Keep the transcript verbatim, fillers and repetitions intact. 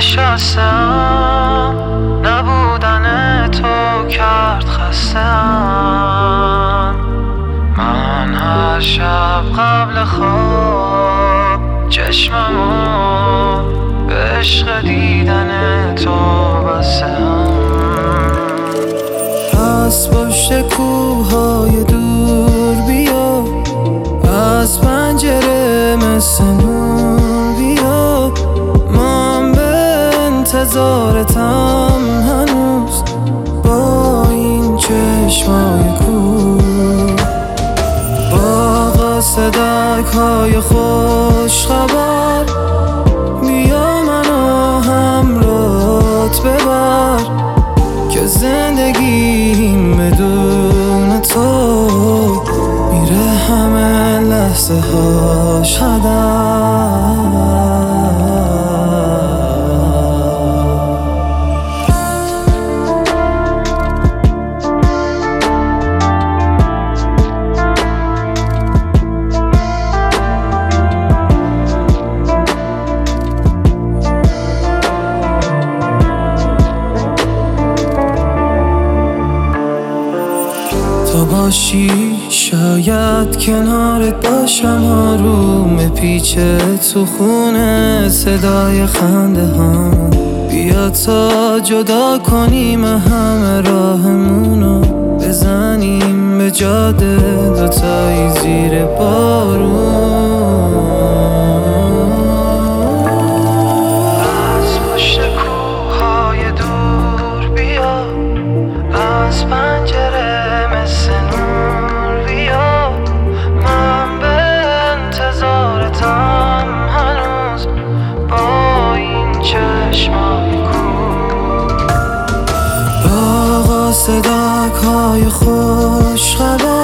نشستم، نبودن تو کرد خستم. من هر شب قبل خواب چشممو به عشق دیدن تو بستم. از پشت کوههای دور بیا، از پنجره مثل نور بیا. من به انتظارتم هنوز با این چشمای کور، با قاصدک های خوش خبر. بیا منو همراهت ببر که زندگیم بدون تو میره همه لحظه هاش هدر. تو باشی شاید کنارت باشم، آروم پیچه تو خونه صدای خنده هم. بیا تا جدا کنیم همه راهمونو، بزنیم به جاده دوتایی زیر بارون. از پشت کوههای دور بیا، از پنجره مثل نور بیا. من به انتظارتم هنوز با این چشمای کور، با قاصدک های خوش خبر.